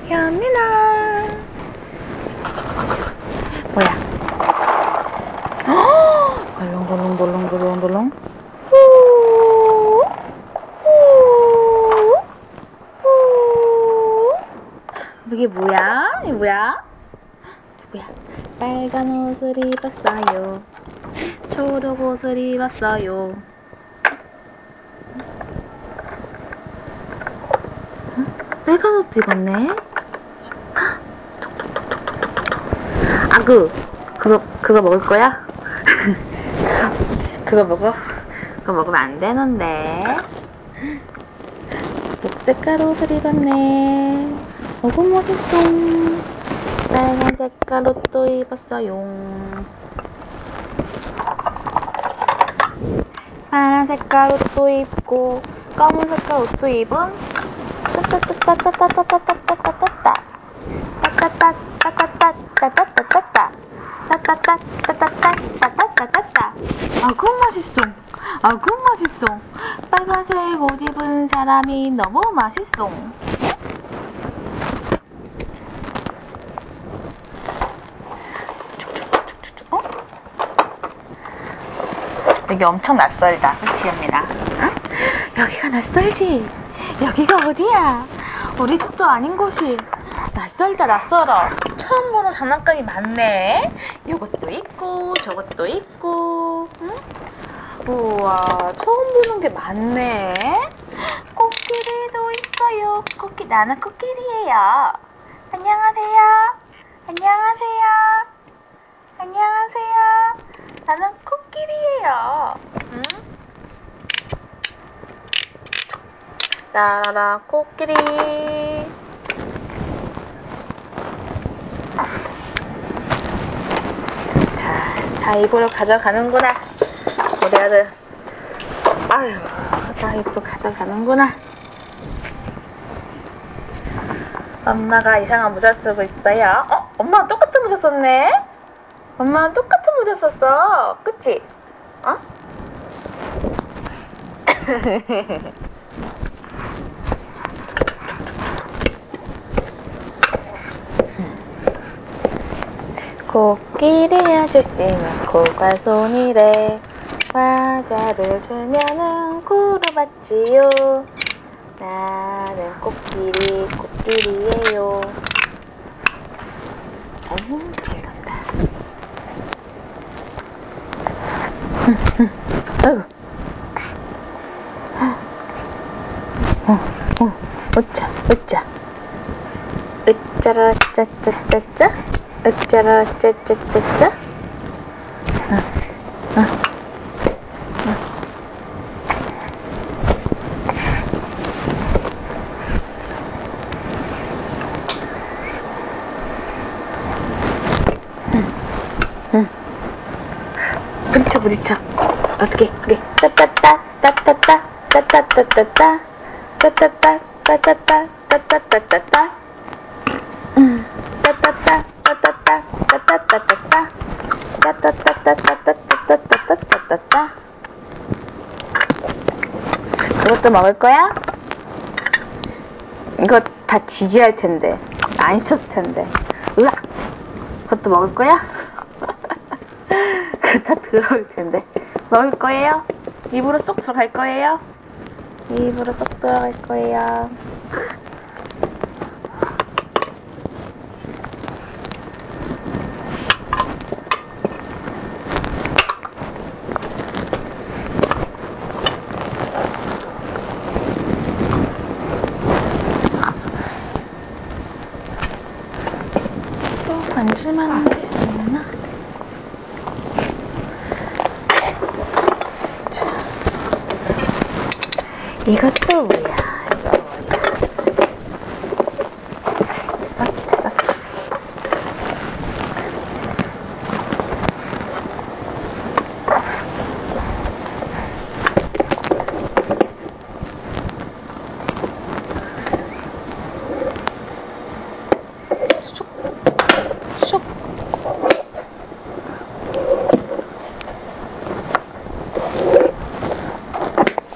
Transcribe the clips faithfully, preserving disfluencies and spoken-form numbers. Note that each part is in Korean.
현민아. 뭐야? 덜렁덜렁덜렁덜렁덜렁. 후. 후. 후. 이게 뭐야? 이게 뭐야? 누구야? 빨간 옷을 입었어요. 초록 옷을 입었어요. 빨간 옷도 입었네. 아그 그거 그거 먹을 거야? 그거 먹어? 그거 먹으면 안 되는데. 녹색깔 옷을 입었네. 어구 멋있어. 빨간 색깔 옷도 입었어요. 파란 색깔 옷도 입고 검은 색깔 옷도 입은 따따따따따따따따따따따 따따따따따따따따따따 따따따따따따따따따. 아구 맛있어. 아구 맛있어. 빨간색 옷 입은 사람이 너무 맛있어. 어? 여기 엄청 낯설다. 그치, 현민아? 응? 여기가 낯설지? 여기가 어디야? 우리 집도 아닌 곳이. 낯설다, 낯설어. 처음 보는 장난감이 많네. 이것도 있고 저것도 있고. 응? 우와, 처음 보는 게 많네. 코끼리도 있어요. 코끼, 나는 코끼리예요. 안녕하세요. 안녕하세요. 안녕하세요. 나는 코끼리예요. 응? 따라라 코끼리. 자, 다 입으로 가져가는구나. 우리 아들. 아유, 다 입으로 가져가는구나. 엄마가 이상한 모자 쓰고 있어요. 어? 엄마랑 똑같은 모자 썼네? 엄마랑 똑같은 모자 썼어. 그치? 어? 코끼리 아저씨는 고갈손이래. 과자를 주면은 코로 받지요. 나는 코끼리 코끼리예요. 어우, 잘 간다. 아이고. 어, 어, 으짜, 으짜. 으짜라, 짜짜짜짜. 으짜라, 짜짜짜짜. 어, 어. 응. 부딪혀, 부딪혀. 어떻게, 그게. 따따따, 따따따, 따따따따따, 따따따, 따따따, 따따따따따. 응. 따따따, 따따따, 따따따따따, 따따따따따따따따따따따. 그것도 먹을 거야? 이거 다 지지할 텐데. 안 씻었을 텐데. 으악! 그것도 먹을 거야? 그거 다 더러울 텐데. 먹을 거예요? 입으로 쏙 들어갈 거예요? 입으로 쏙 들어갈 거예요. 또 만질만 하면 되나? 자, 이것도 뭐야? 이거 뭐야? 싹이다, 싹. 쑥, 쑥.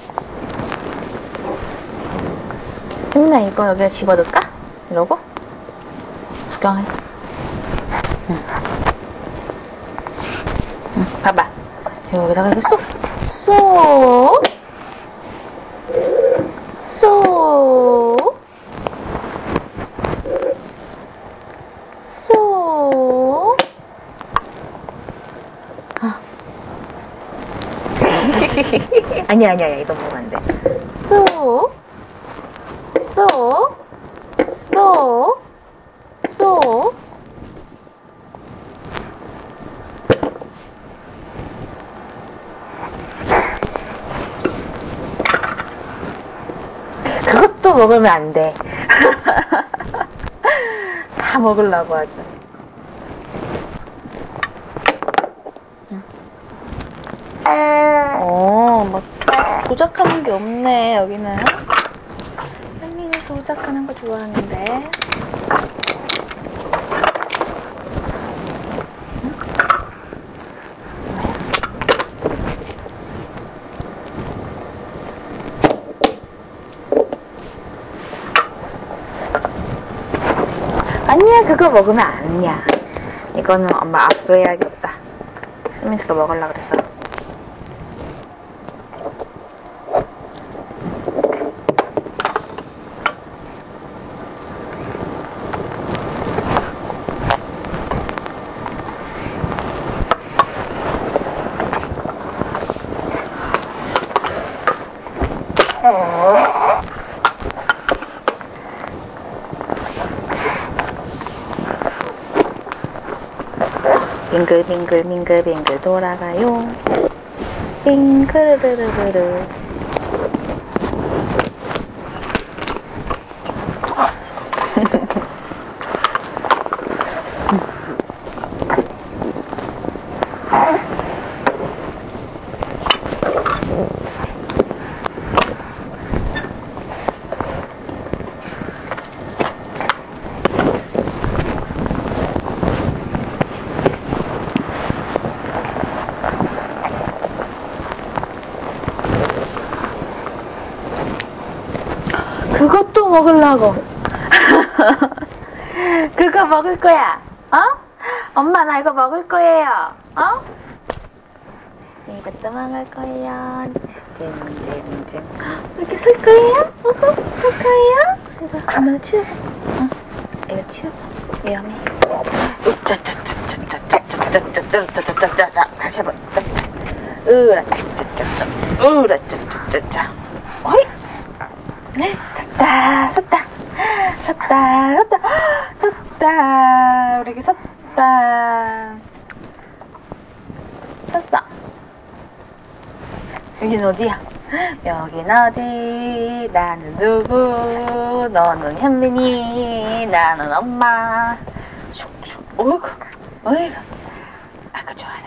혜민아, 이거 여기다 집어넣을까? 이러고? 구경해. 응. 응, 봐봐. 여기다가 이거 쏙, 쏙, 쏙, 쏙. 아. 아니야, 아니야, 이거 먹으면 안 돼. 쏙, 쏙, 쏙, 쏙. 그것도 먹으면 안 돼. 다 먹으려고 하죠. 어, 막 조작하는 게 없네, 여기는. 현민이 조작하는 거 좋아하는데. 응? 아니야, 그거 먹으면 아니야. 이거는 엄마 압수해야겠다. 현민이 그거 먹으려고 그랬어. 빙글빙글 빙글빙글 돌아가요. 빙그르르르르. 그것도 먹으려고. 그거 먹을 거야. 어? 엄마 나 이거 먹을 거예요. 어? 이것도 먹을 거예요. 잼잼잼. 이렇게 쓸 거예요? 어? 쓸 거예요? 이거 엄마 치워. 응. 이거 치워. 위험해. 짜짜짜짜짜짜짜짜짜짜짜짜짜. 다시 한번. 짜짜. 으라짜짜짜짜. 으라짜짜짜짜. 어이? 네, 섰다, 섰다, 섰다, 섰다, 섰다, 우리 이렇게 섰다, 섰어. 여긴 어디야? 여긴 어디? 나는 누구? 너는 현민이, 나는 엄마. 슉슉, 어이구, 어이구, 아까 좋아라.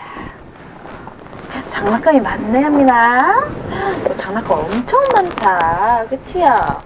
장난감이 많네, 현민아. 장난감 엄청 많다, 그치요?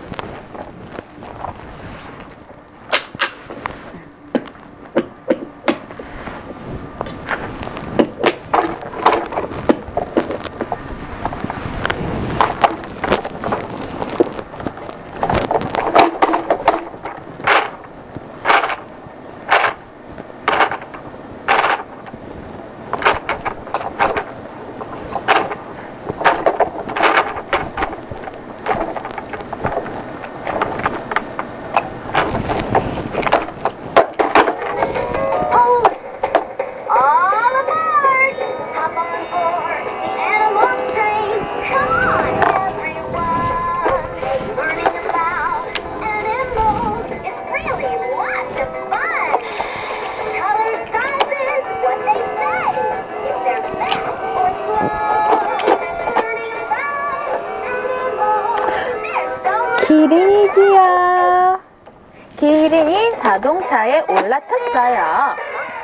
기린이지요. 기린이 자동차에 올라탔어요.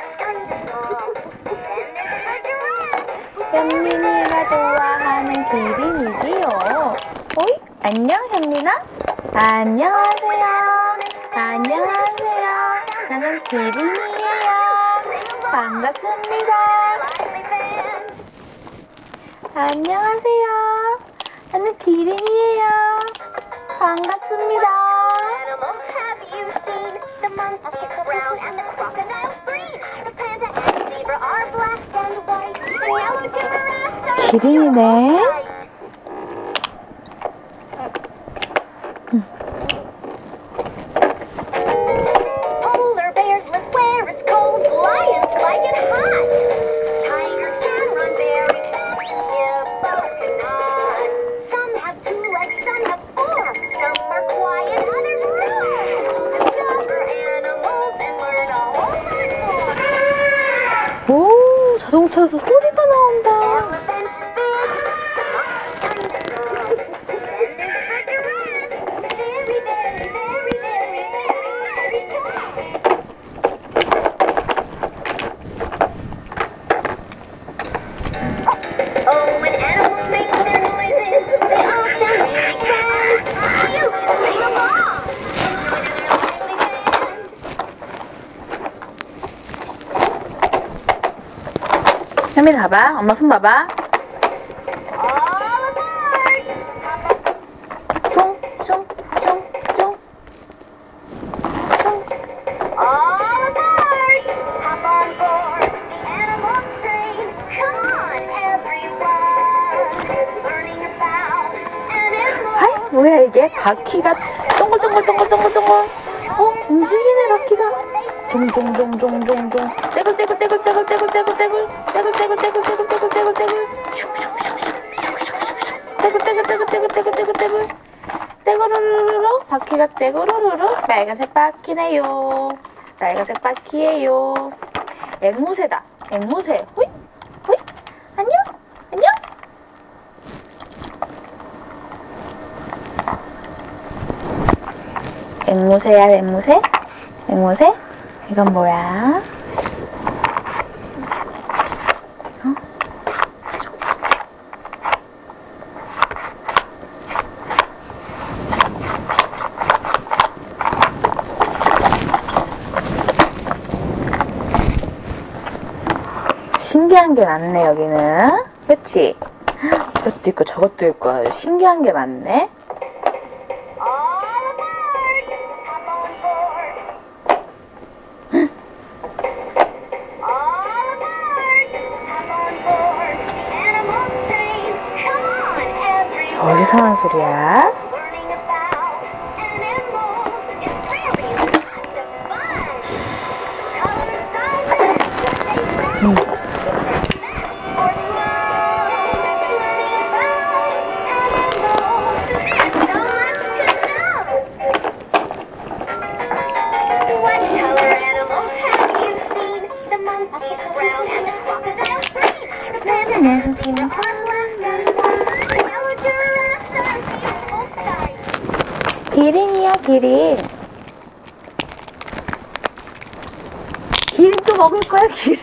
현민이가 좋아하는 기린이지요. 어이? 안녕 현민아? 안녕하세요. 안녕하세요. 나는 기린이에요. 반갑습니다. 안녕하세요. 나는 기린이에요. 반갑습니다. 기린이네. 응. Polar bears live where it's cold. Lions like it hot. Tigers can run very fast. Hippos cannot. Some have two legs, some have four. Some are quiet, others roar. Discover animals and learn a whole lot more. 오, 자동차에서 소리가 나온다. Elephant big, then there's the giraffe. Very, very, very, very, very, very tall. Oh, when animals make their noises, they all sound really grand. You can sing along and join in their lively band. 혜민이 봐봐. 엄마 손 봐봐. All aboard! 쫑, 쫑, 쫑, 쫑. 쫑. All aboard! Hop on board the animal train. Come on, everyone. Learning about animals. 아이, 뭐야 이게? 바퀴가 동글동글동글동글동글. 어, 움직이네 바퀴가. 종종종종종종. 떼굴 떼굴 떼굴 떼굴 떼굴 떼굴 떼굴 떼굴 떼굴 떼굴 떼굴 떼굴 떼굴 떼굴 슉슉슉슉슉슉슉슉 떼굴 떼굴 떼굴 떼굴 떼굴 떼굴 떼굴 떼구르르르 바퀴가 떼구르르르 빨간색 바퀴네요. 빨간색 바퀴예요. 앵무새다. 앵무새. 호이 호이 안녕 안녕. 앵무새야 앵무새? 앵무새? 이건 뭐야? 어? 신기한 게 많네 여기는. 그치? 이것도 있고 저것도 있고 아주 신기한 게 많네. All aboard! Hop on board. All aboard! Hop on board the animal train. Come on, everyone. 어디서 나는 소리야? Learning about animals is really lots of fun. Colors, sizes, what they say. 응. Or slow. Learning about animals. There's so much to know. What color animals have you seen? The monkeys brown and the crocodiles green. The panda and the zebra are black and white. The yellow giraffes are a beautiful sight. 기린이야 기린. 기린 또 먹을 거야 기린.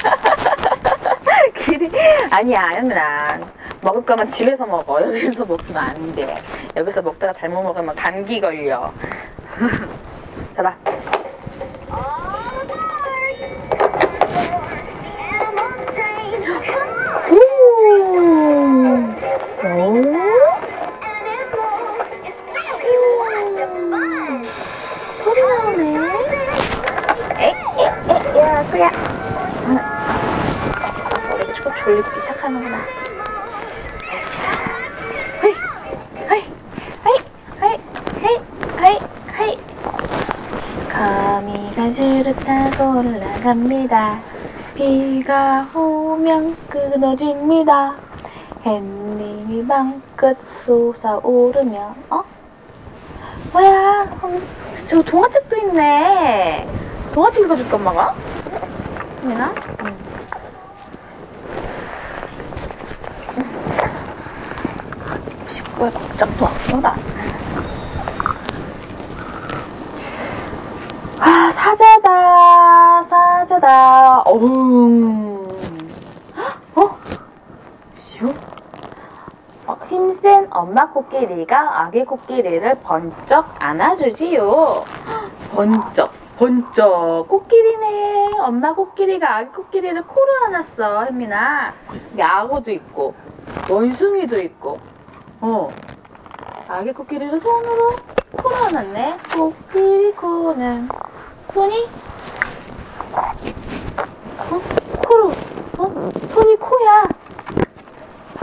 기린 아니야 혜민아. 먹을 거면 집에서 먹어. 여기서 먹지면 안 돼. 여기서 먹다가 잘못 먹으면 감기 걸려. 잡아. All aboard! Hop on board the animal train. Come on! 오. Learning 오. about animals is really lots of fun. 소리 나오네. 에이, 에이, 에이, 야, 그야. 응. 머리가 조금 졸리기 시작하는구나. 헤이, 헤이, 헤이, 헤이, 헤이, 헤이, 헤이. 거미가 줄을 타고 올라갑니다. 비가 오면 끊어집니다. 햇님이 방긋 솟아오르면, 어? 뭐야? 어, 저 동화책도 있네. 동화책 읽어줄까 엄마가? 되나? 응. 식구의 걱정도 없구나. 아, 사자다, 사자다. 어흥. 어? 슉. 어, 힘센 엄마 코끼리가 아기 코끼리를 번쩍 안아주지요. 번쩍, 번쩍. 코끼리네. 엄마 코끼리가 아기 코끼리를 코로 안았어, 혜민아. 여기 악어도 있고, 원숭이도 있고, 어. 아기 코끼리를 손으로 코로 안았네. 코끼리 코는 손이, 어? 코로, 어? 손이 코야.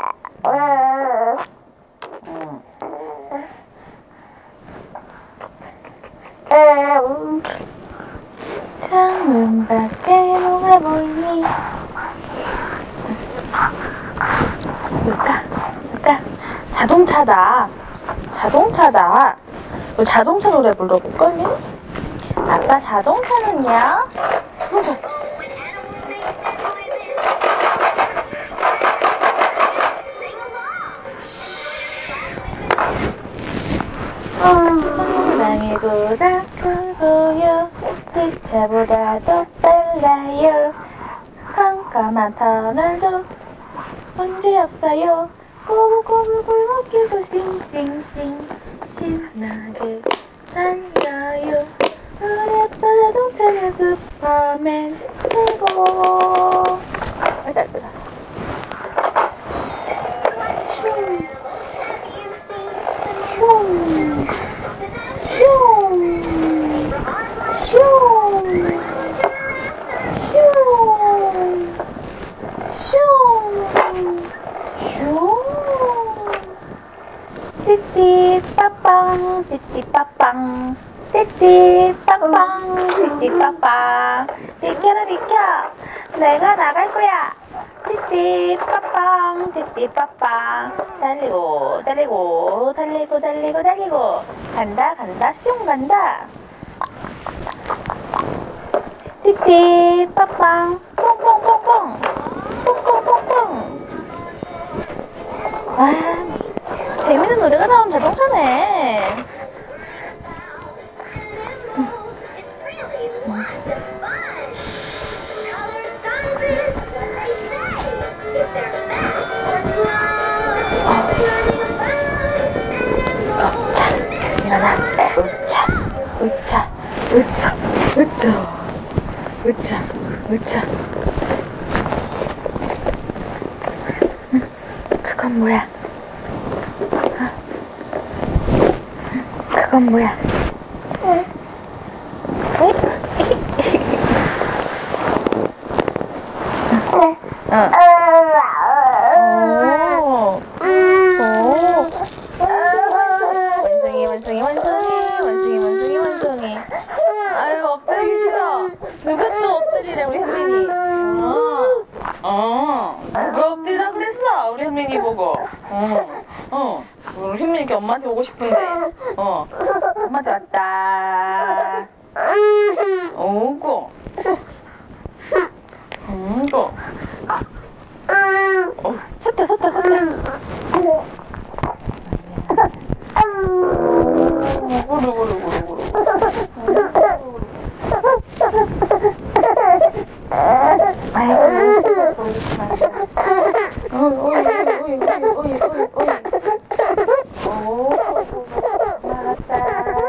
자동차다. 자동차다. 우리 자동차 노래 불러볼걸, 민? 아빠 자동차는요? 자동차. 호랑이보다 크고요. 기차보다도 빨라요. 깜깜한 터널도 문제없어요. 꼬불꼬불 끼고 싱싱싱 신나게 달려요. 우리 아빠 자동차는 슈퍼맨 최고. 아이다 아이다. 슝 슝 슝 슝 슝 띠띠 빠빵 띠띠 빠빵 띠띠 빠빵 띠띠 빠빵 비켜라 비켜 내가 나갈 거야. 띠띠 빠빵 띠띠 빠빵 달리고 달리고 달리고 달리고 달리고 간다 간다 슝 간다. 띠띠 빠빵 뽕뽕뽕뽕 뽕뽕뽕뽕. 와 재밌는 노래가 나온 자동차네. 자, 일어나. 으차, 으차, 으차, 으차, 으차, 으차. 응, 그건 뭐야? 어? 그건 뭐야? 응? 응. 원숭이 원숭이 원숭이 원숭이 원숭이 원숭이. 아유 엎드리기 싫어. 누가 또 엎드리래 우리 현민이. 어, 어 누가 엎드리라 그랬어 우리 현민이 보고. 어, 어 우리 현민이 엄마한테 오고 싶은데. 어 엄마한테 왔다. 오고. 오고. 어 섰다 섰다 섰다. 구르 구르 구르 구르. 아이고 어이 어이 어이 어이 어이 어이. 오 나갔다.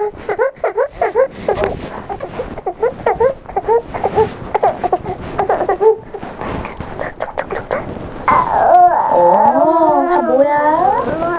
오, 다 뭐야?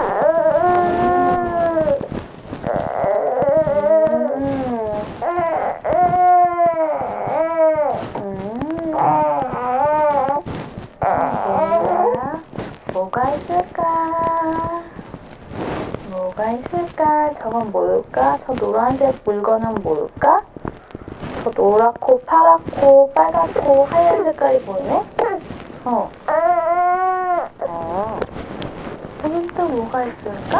뭐가 있을까? 뭐가 있을까? 저건 뭘까? 저 노란색 물건은 뭘까? 저 노랗고 파랗고 빨갛고 하얀 색깔이 보이네? 어. 어. 여긴 또 뭐가 있을까?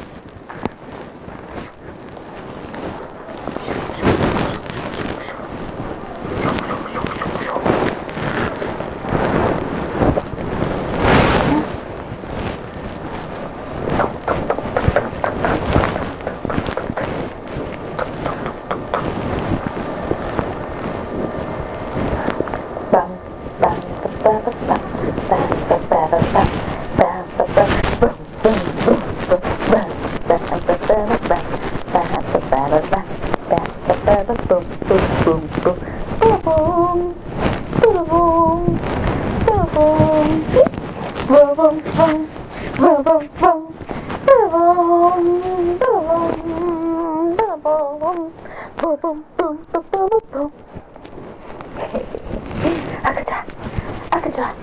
아그자 아그자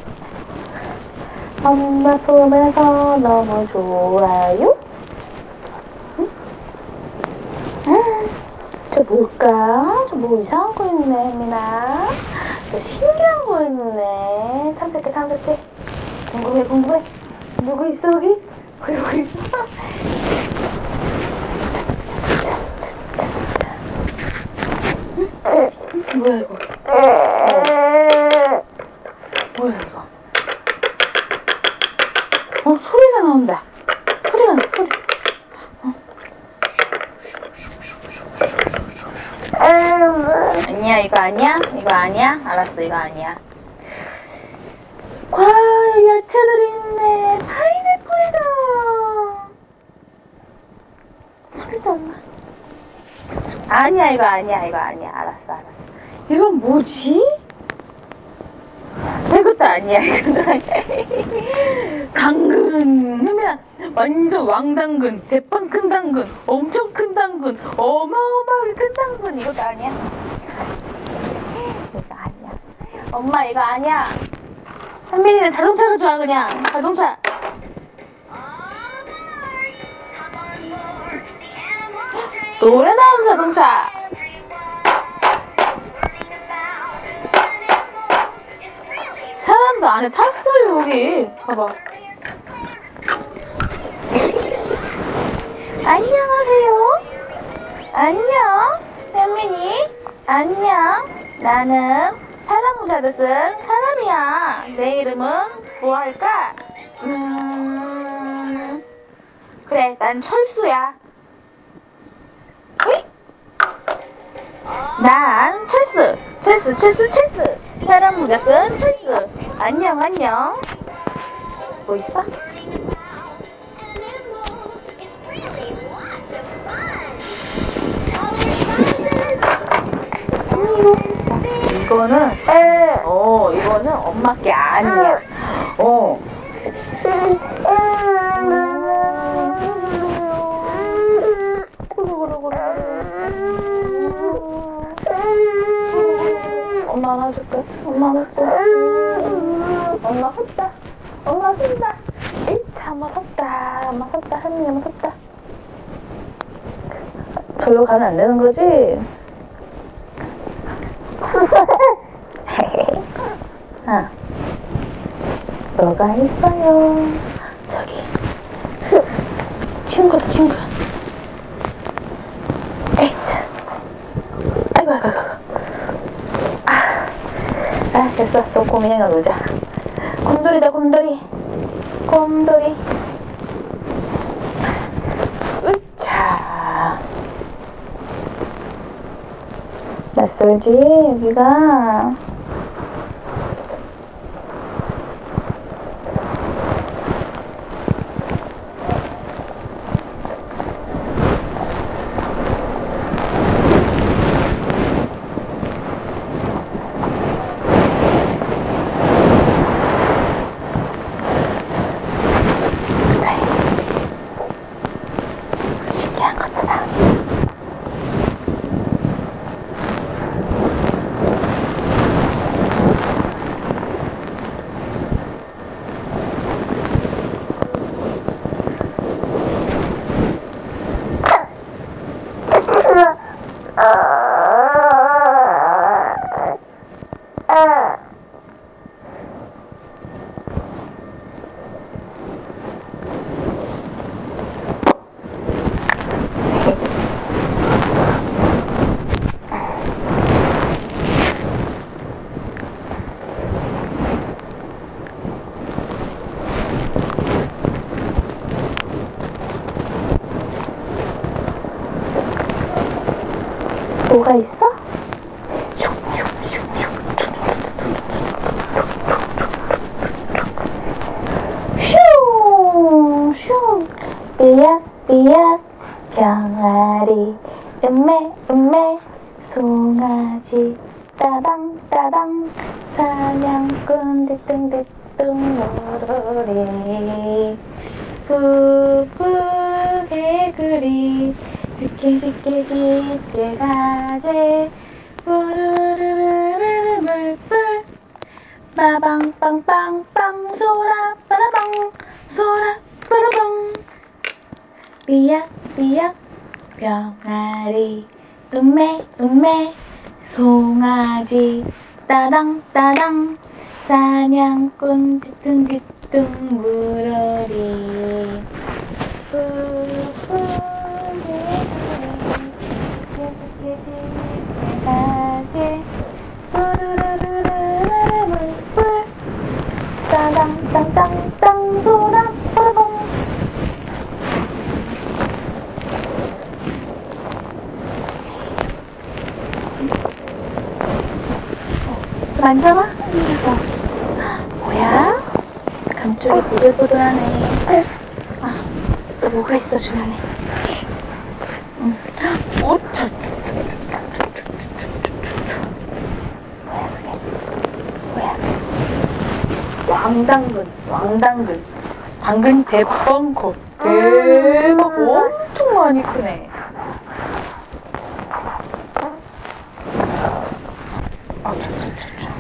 엄마 품에서 너무 좋아요. 응? 응? 저 뭘까? 저 뭐 이상한 거 있네 혜민아. 저 신기한 거 있네. 탐색해 탐색해. 궁금해 궁금해. 누구 있어 여기? 그러고 있어. 뭐야 이거? 뭐야 이거? 어, 소리가 나온다. 소리가 나, 소리. 어. 아니야, 이거 아니야? 이거 아니야? 알았어, 이거 아니야. 와, 야채들이 있네. 파인애플이다. 소리도 안 나. 아니야, 이거 아니야, 이거 아니야. 알았어, 알았어. 이건 뭐지? 이것도 아니야, 이것도 아니야. 당근. 혜민아, 완전 왕당근, 대빵 큰 당근, 엄청 큰 당근, 어마어마하게 큰 당근. 이것도 아니야? 이거 아니야. 엄마, 이거 아니야. 혜민이는 자동차가 좋아, 그냥. 자동차. 노래 나오는 자동차. 사람도 안에 탔어요, 여기. 봐봐. 안녕하세요. 안녕. 현민이. 안녕. 나는 파란 모자를 쓴 사람이야. 내 이름은 뭐 할까? 음... 그래, 난 철수야. 으이? 난 철수. 철수, 철수, 철수. 파란 모자 쓴 철수. 안녕, 안녕. 뭐 있어? 이거는 어 이거는 엄마 게 아니야. 어. 엄마 안아줄게. 엄마 안아줄게. 엄마 섰다. 엄마 섰다. 에이차, 엄마 섰다. 엄마 섰다. 혜민이 엄마 섰다. 절로 가면 안 되는 거지? 아, 뭐가 있어요? 저기 친구다, 친구. 에이차. 아이고, 아이고, 아이고. 아, 아 됐어. 저 곰이랑 놀자. 곰돌이다, 곰돌이. 곰돌이. 으차. 낯설지, 여기가. 신기한 것들아. 뭐가 있어? 슝, 슝. 삐약, 삐약. 병아리. 음메, 음메. 송아지. 따당, 따당. 사냥꾼. 뒤뚱뒤뚱 모로리. 푸푸 개구리. 짙게 짙게 짙게 가재. 뿌르르르르르 물불. 빠방빵빵빵 소라 빠라빵 소라 빠라빵. 삐약 삐약 병아리. 음메 음메. 송아지. 따당 따당. 사냥꾼 뒤뚱뒤뚱 물어리. 만져봐. 어. 뭐야? 감쪽이 보들보들하네. 아, 또 뭐가 있어 주변에. 응. 어, 저, 저, 저, 저, 저, 저, 뭐야 그게? 뭐야? 왕당근, 왕당근. 당근 대빵코. 대박, 엄청 많이 크네. 아, 저, 저, 저, 저.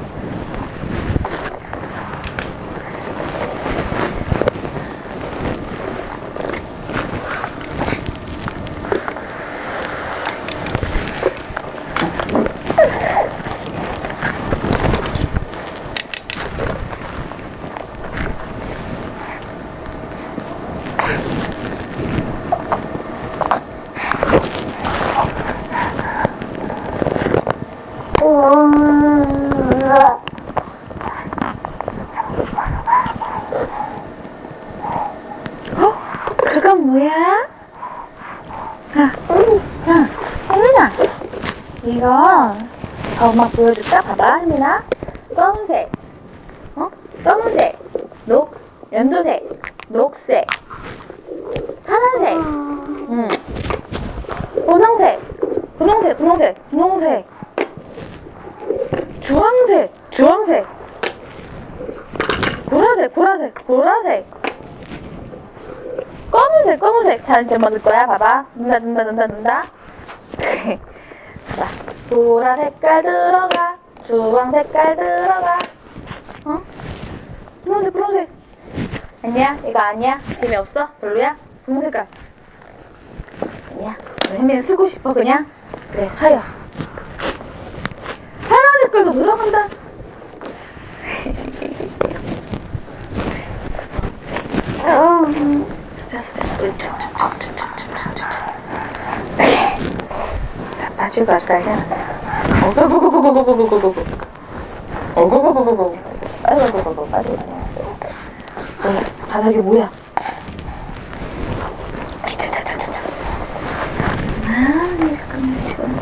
어? 그건 뭐야? 아, 야, 혜민아. 이거 엄마 보여줄까? 봐봐, 혜민아. 검은색, 어? 검은색, 녹, 연두색, 녹색, 파란색, 응. 분홍색, 분홍색, 분홍색, 분홍색, 주황색, 주황색, 보라색, 보라색, 보라색, 검은색, 검은색. 자, 이제 뭐 넣을 거야? 봐봐. 눈다, 눈다, 눈다, 눈다. 봐봐. 보라 색깔 들어가, 주황 색깔 들어가. 어? 분홍색, 분홍색. 아니야? 이거 아니야? 재미없어? 별로야? 분홍 색깔. 아니야? 혜민 쓰고 싶어 그냥? 그래, 사요. 파란 색깔도 들어간다. 수자, 수자. 다 빠지고 아주 다시 어구구구구구구구구구구. 어구구구구구구. 아이고구구구 빠지고 다녔어. 뭐야? 바닥이 뭐야? 아, 잠깐만, 시간.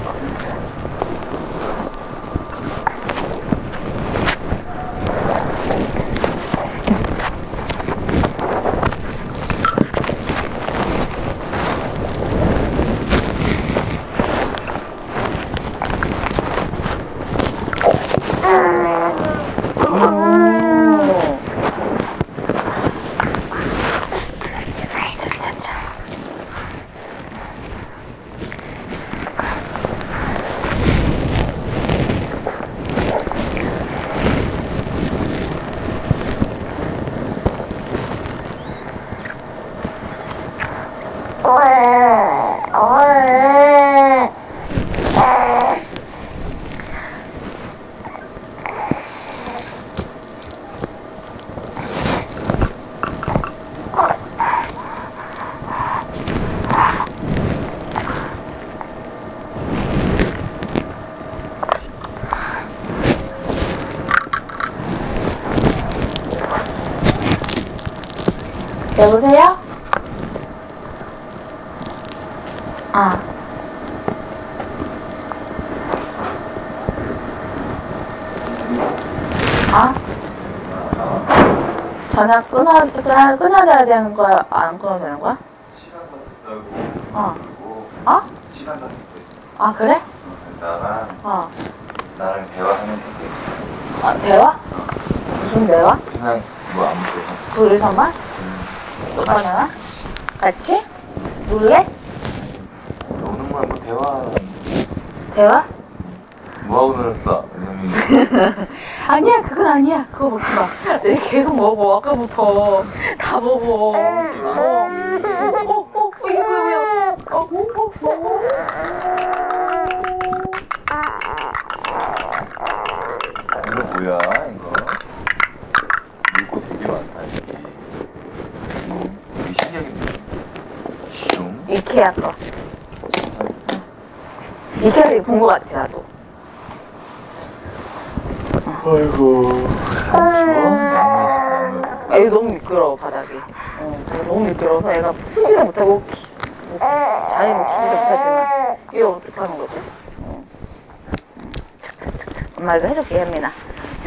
여보세요? 아. 아? 전화 끊어, 끊어, 끊어야 되는 거야? 안 끊어도 되는 거야? 시간 같다고. 어. 그리고 어? 시간 같은 거 있어. 아, 그래? 나랑 어. 나랑 대화하면 돼. 어, 대화? 무슨 대화? 그냥 뭐 아무 데나. 둘이서만? 음. 오빠랑? 같이? 놀래? 노는 거야 뭐 대화. 대화? 뭐 하고 놀았어? 이러면 아니야, 그건 아니야. 그거 먹지 마. 내 계속 먹어. 아까부터 다 먹어. 어, 어, 어, 어, 이게 뭐야? 어, 어, 어, 어. 이거 뭐야 이거? 물고 되게 많다 여기. 이게 신기하게 슝. 이케아 거. 이케아에서 본 거 같아, 나도. 아이고. 안 추워? 나무 나무. 애가 너무 미끄러워, 바닥이. 어, 너무 미끄러워서 애가 풀지를 못하고, 키, 뭐, 자리 뭐 키지도 못하지만, 이거 어떻게 하는 거지? 어. 엄마 이거 해줄게, 현민아.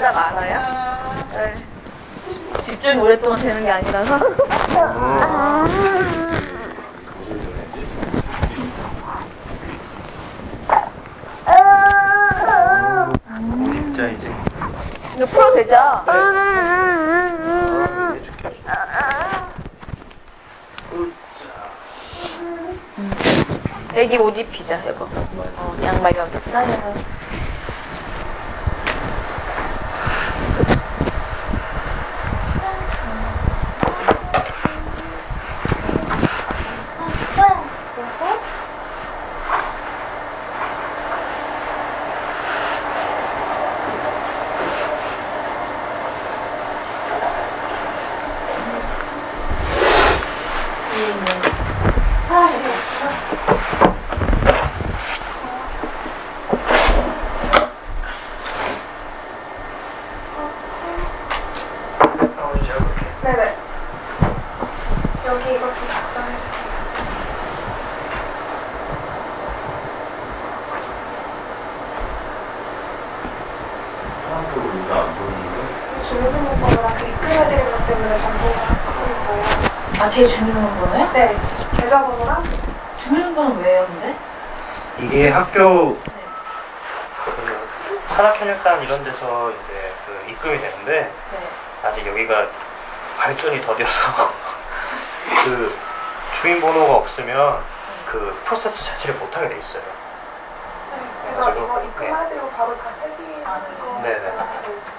연락 알아요? 네. 집중이 오랫동안 되는 게 아니라서. 진짜 이제. 이거 풀어도 되죠? 아, 이게 죽겠어. 애기 옷 입히자, 여보. 어, 양말 여기 있어요. 네네. 여기 이것도 작성해주세요. 사람적으로 이게 안 보이는데? 주민등록번호랑 그 입금해야 되는 것 때문에 정보가 갖고 있어요. 아, 제 주민등록번호요? 네. 계좌번호랑 주민등록번호 왜요, 근데? 이게 학교 네. 그 산학협력단 이런 데서 이제 그 입금이 되는데 네. 아직 여기가 발전이 더뎌서 그 주민번호가 없으면 그 프로세스 자체를 못하게 돼 있어요. 네. 그래서 이거 입금할 때로 바로 다 떼기 아, 하는 거. 네네. 네.